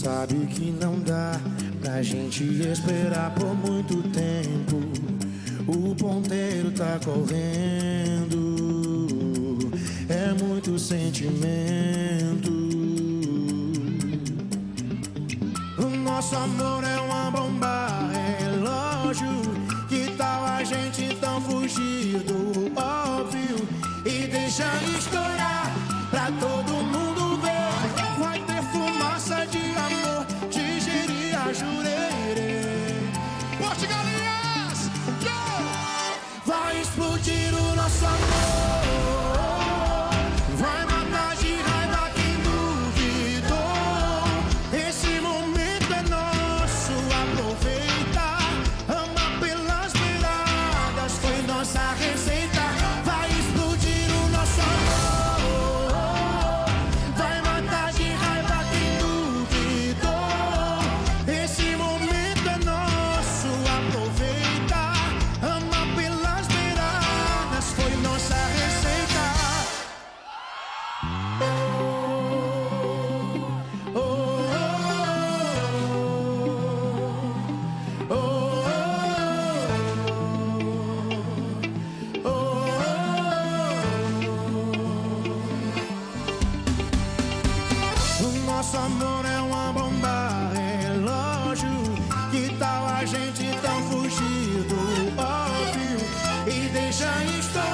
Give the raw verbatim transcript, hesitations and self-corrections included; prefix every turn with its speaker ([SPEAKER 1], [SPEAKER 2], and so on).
[SPEAKER 1] sabe que não dá pra gente esperar por muito tempo. O ponteiro tá correndo, é muito sentimento. O nosso amor é uma bomba relógio. Que tal a gente então fugir do óbvio e deixar estourar pra todo mundo ver? Vai ter fumaça de amor, digerir a jurerê. Porto Galinhas, go! Vai explodir o nosso amor, vai matar de raiva quem duvidou. Esse momento é nosso, aproveita. Ama pelas beiradas, foi nossa receita. Vai explodir o nosso amor, vai matar de raiva quem duvidou. Esse momento é nosso, aproveita. Ama pelas beiradas, foi nossa receita. Oh, oh, oh, oh, oh, oh, oh. O nosso amor é uma bomba relógio. Que tal a gente então fugir do óbvio e deixar estourar